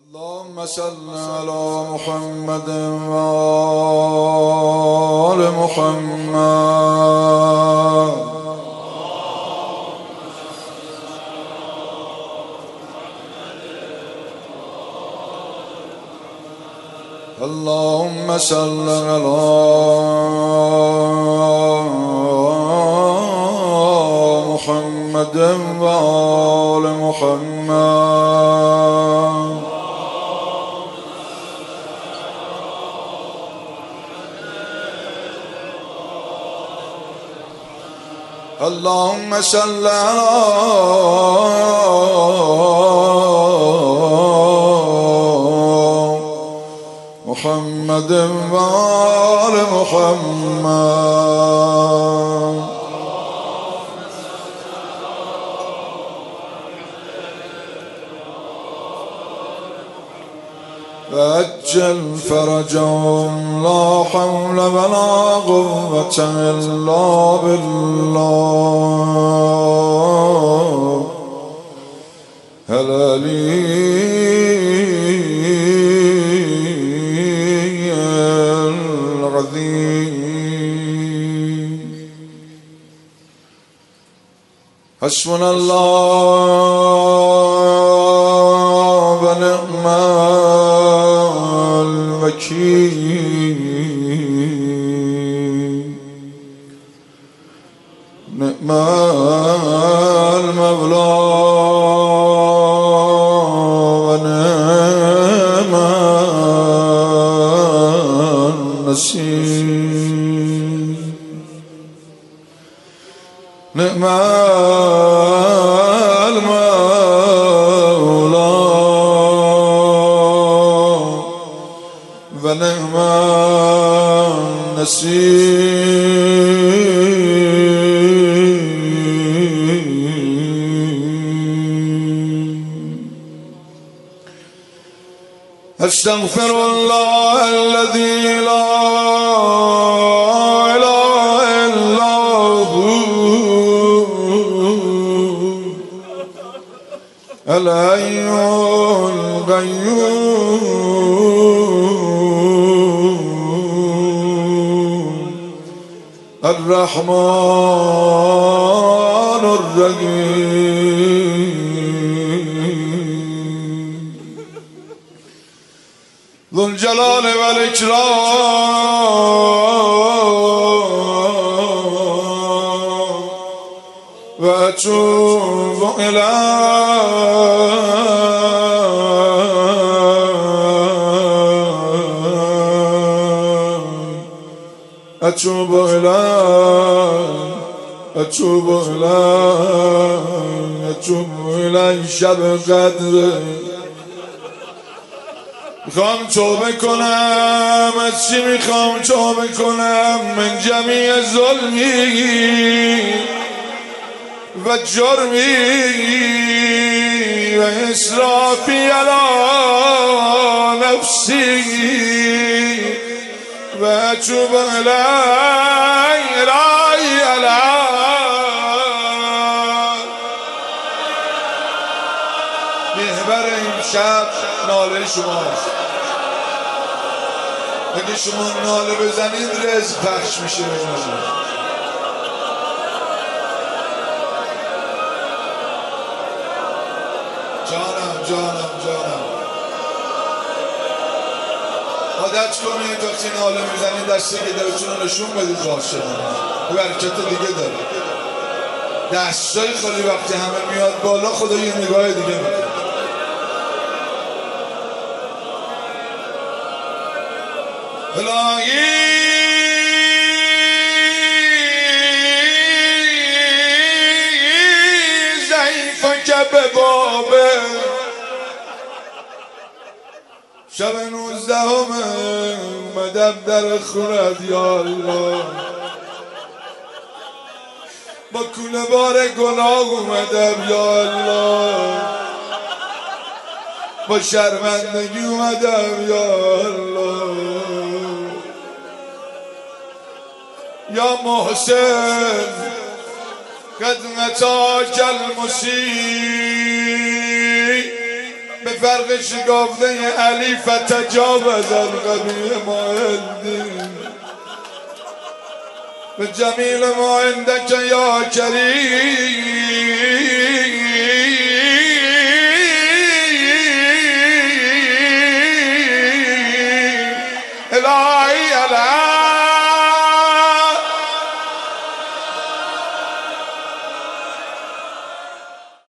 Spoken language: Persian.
اللهم صل على محمد وآل محمد. اللهم صل على محمد وآل محمد. اللهم صل على محمد وآل محمد. وأجل فرجهم لا حول ولا قوة إلا بالله العلي العظيم. حسبنا الله ونعم الوكيل. نعم المولى ونعم النصير. نعم المولى ونعم النصير. أستغفر الله الذي لا إله إلا هو الحي القيوم الرحمن الرحيم ذو الجلال والإكرام. وأتوب أتوب إلى شب قدر. میخوام توبه کنم. از چی میخوام توبه کنم؟ من جمیع ظلمی و جرمی و اسرافی علی نفسی و اتوب الهی محور امشب ناله شماست. اگه شما ناله بزنید رزق پخش میشه. جانم عادت کنید وقتی ناله میزنید دسته که دلتون رو نشون بدید باشه. یه برکت دیگه داره. دستای خالی وقتی همه میاد بالا خدا یه نگاه دیگه میکنه. الهی ضعیفه که به بابه شب 19 اومدم در خونت یا الله. با کوله بار گناه اومدم یا الله. با شرمندگی اومدم یا الله. یا محسن قد نتاج المسیح فرق شگافته علی فتجاوز الغبی ما عندی به جمیل ما عندک یا کریم